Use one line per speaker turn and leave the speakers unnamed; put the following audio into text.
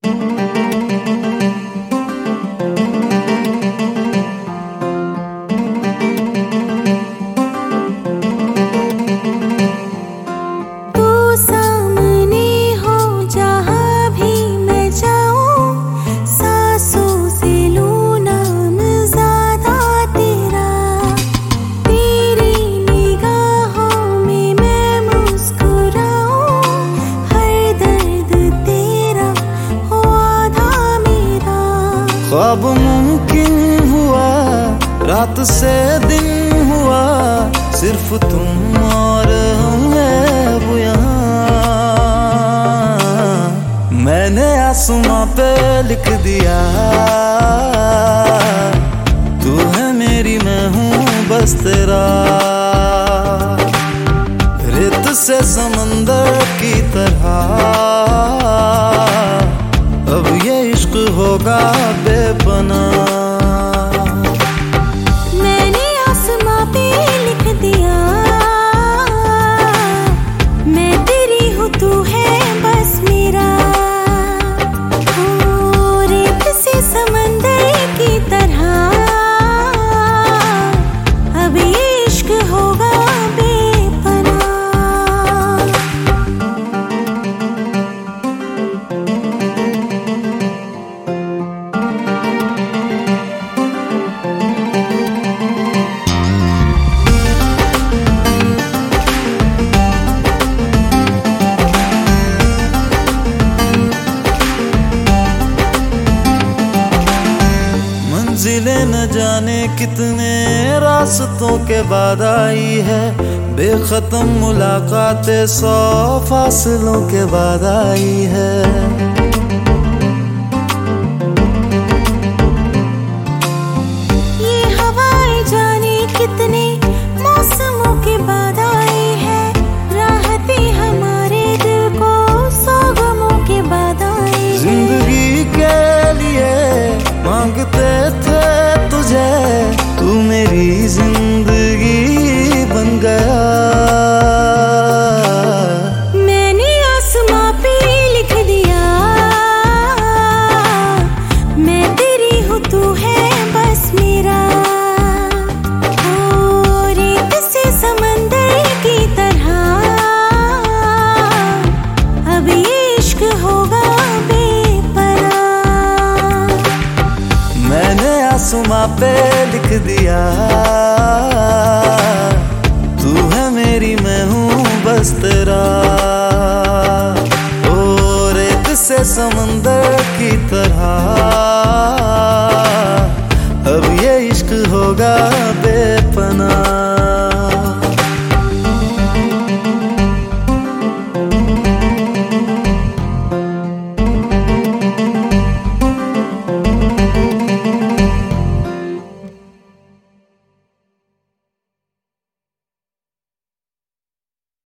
ख्वाब मुमकिन हुआ, रात से दिन हुआ, सिर्फ तुम और हम अब यहाँ। मैंने आसमां पे लिख दिया, तू है मेरी मैं हूँ बस तेरा। रेत से समंदर की तरह अब ये इश्क होगा बेपनाह।
मैंने आसमां पे लिख दिया, मैं तेरी हूँ तू है बस मेरा। रेत से समंदर की तरह अब ये इश्क होगा
मंजिलें न जाने कितने रास्तों के बाद आई है, बेखत्म मुलाकातें 100 फासलों के बाद आई है।
ये हवाएं जाने कितने मौसमों के बाद आई है, राहतें हमारे दिल को 100 गमों के बाद आई है।
जिंदगी के लिए मांगते थे तुझे, तू मेरी जिंदगी बन गया।
मैंने आसमां पे लिख दिया, मैं तेरी हूँ तू है बस मेरा। रेत से समंदर की तरह अब ये इश्क होगा बेपनाह।
मैंने आसमां पे लिख दिया, तू है मेरी मैं हूँ बस तेरा। ओ रेत से समंदर की तरह अब ये इश्क होगा बेपनाह।